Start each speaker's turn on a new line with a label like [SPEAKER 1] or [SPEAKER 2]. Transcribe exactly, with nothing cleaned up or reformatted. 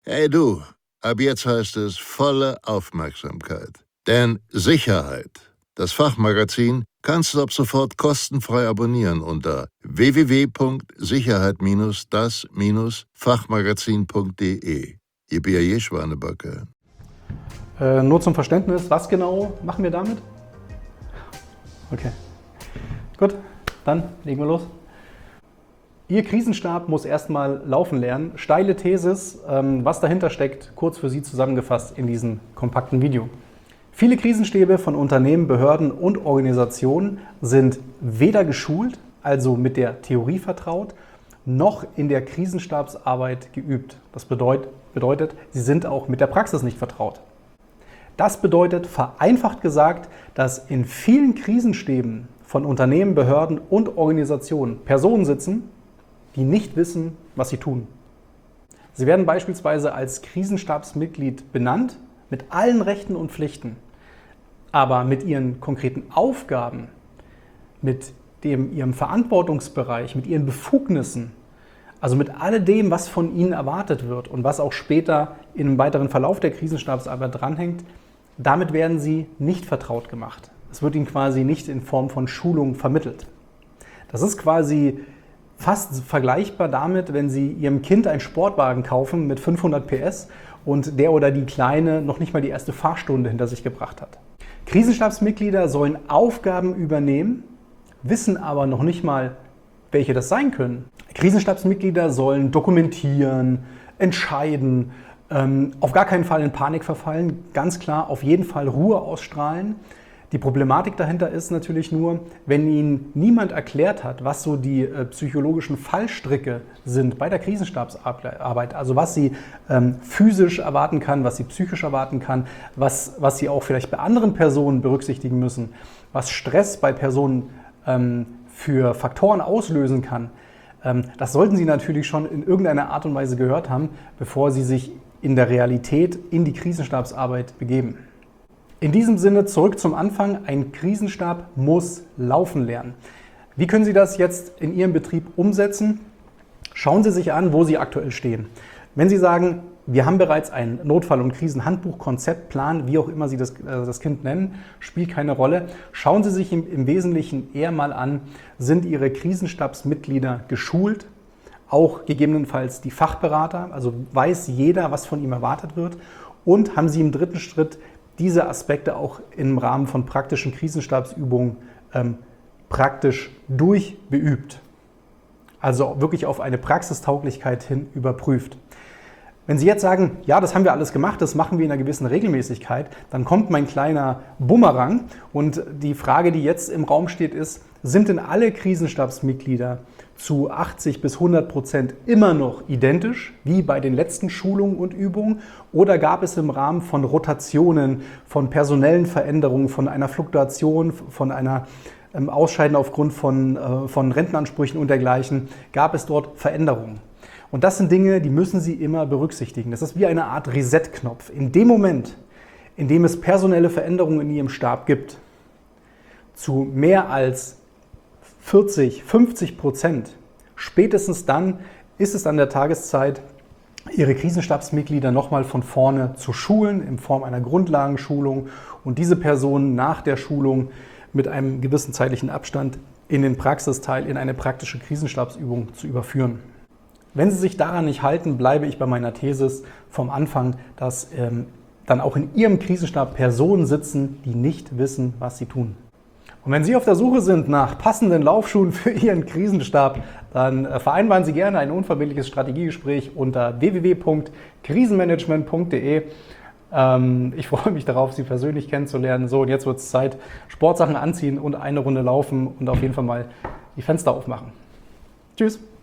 [SPEAKER 1] Hey du, ab jetzt heißt es volle Aufmerksamkeit. Denn Sicherheit, das Fachmagazin, kannst du ab sofort kostenfrei abonnieren unter w w w punkt sicherheit das Fachmagazin punkt de. Ihr B A J Schwanebacke.
[SPEAKER 2] Äh, nur zum Verständnis, was genau machen wir damit? Okay, gut, dann legen wir los. Ihr Krisenstab muss erstmal laufen lernen. Steile Thesis, ähm, was dahinter steckt, kurz für Sie zusammengefasst in diesem kompakten Video. Viele Krisenstäbe von Unternehmen, Behörden und Organisationen sind weder geschult, also mit der Theorie vertraut, noch in der Krisenstabsarbeit geübt. Das bedeutet, bedeutet, sie sind auch mit der Praxis nicht vertraut. Das bedeutet, vereinfacht gesagt, dass in vielen Krisenstäben von Unternehmen, Behörden und Organisationen Personen sitzen, die nicht wissen, was sie tun. Sie werden beispielsweise als Krisenstabsmitglied benannt, mit allen Rechten und Pflichten, aber mit ihren konkreten Aufgaben, mit dem, ihrem Verantwortungsbereich, mit ihren Befugnissen, also mit alledem, was von ihnen erwartet wird und was auch später im weiteren Verlauf der Krisenstabsarbeit dranhängt, damit werden sie nicht vertraut gemacht. Es wird ihnen quasi nicht in Form von Schulung vermittelt. Das ist quasi fast vergleichbar damit, wenn Sie Ihrem Kind einen Sportwagen kaufen mit fünfhundert P S und der oder die Kleine noch nicht mal die erste Fahrstunde hinter sich gebracht hat. Krisenstabsmitglieder sollen Aufgaben übernehmen, wissen aber noch nicht mal, welche das sein können. Krisenstabsmitglieder sollen dokumentieren, entscheiden, ähm, auf gar keinen Fall in Panik verfallen, ganz klar auf jeden Fall Ruhe ausstrahlen. Die Problematik dahinter ist natürlich nur, wenn Ihnen niemand erklärt hat, was so die äh, psychologischen Fallstricke sind bei der Krisenstabsarbeit, also was Sie ähm, physisch erwarten kann, was Sie psychisch erwarten kann, was, was Sie auch vielleicht bei anderen Personen berücksichtigen müssen, was Stress bei Personen ähm, für Faktoren auslösen kann. Ähm, das sollten Sie natürlich schon in irgendeiner Art und Weise gehört haben, bevor Sie sich in der Realität in die Krisenstabsarbeit begeben. In diesem Sinne zurück zum Anfang. Ein Krisenstab muss laufen lernen. Wie können Sie das jetzt in Ihrem Betrieb umsetzen? Schauen Sie sich an, wo Sie aktuell stehen. Wenn Sie sagen, wir haben bereits ein Notfall- und Krisenhandbuch, Konzept, Plan, wie auch immer Sie das, äh, das Kind nennen, spielt keine Rolle. Schauen Sie sich im, im Wesentlichen eher mal an, sind Ihre Krisenstabsmitglieder geschult? Auch gegebenenfalls die Fachberater, also weiß jeder, was von ihm erwartet wird. Und haben Sie im dritten Schritt diese Aspekte auch im Rahmen von praktischen Krisenstabsübungen ähm, praktisch durchbeübt. Also wirklich auf eine Praxistauglichkeit hin überprüft. Wenn Sie jetzt sagen, ja, das haben wir alles gemacht, das machen wir in einer gewissen Regelmäßigkeit, dann kommt mein kleiner Bumerang und die Frage, die jetzt im Raum steht, ist, sind denn alle Krisenstabsmitglieder zu achtzig bis hundert Prozent immer noch identisch, wie bei den letzten Schulungen und Übungen? Oder gab es im Rahmen von Rotationen, von personellen Veränderungen, von einer Fluktuation, von einer ähm, Ausscheiden aufgrund von, äh, von Rentenansprüchen und dergleichen, gab es dort Veränderungen? Und das sind Dinge, die müssen Sie immer berücksichtigen. Das ist wie eine Art Reset-Knopf. In dem Moment, in dem es personelle Veränderungen in Ihrem Stab gibt, zu mehr als vierzig, fünfzig Prozent, spätestens dann ist es an der Tageszeit, Ihre Krisenstabsmitglieder nochmal von vorne zu schulen in Form einer Grundlagenschulung und diese Personen nach der Schulung mit einem gewissen zeitlichen Abstand in den Praxisteil, in eine praktische Krisenstabsübung zu überführen. Wenn Sie sich daran nicht halten, bleibe ich bei meiner These vom Anfang, dass ähm, dann auch in Ihrem Krisenstab Personen sitzen, die nicht wissen, was sie tun. Und wenn Sie auf der Suche sind nach passenden Laufschuhen für Ihren Krisenstab, dann vereinbaren Sie gerne ein unverbindliches Strategiegespräch unter w w w punkt krisenmanagement punkt de. Ähm, ich freue mich darauf, Sie persönlich kennenzulernen. So, und jetzt wird es Zeit, Sportsachen anziehen und eine Runde laufen und auf jeden Fall mal die Fenster aufmachen. Tschüss!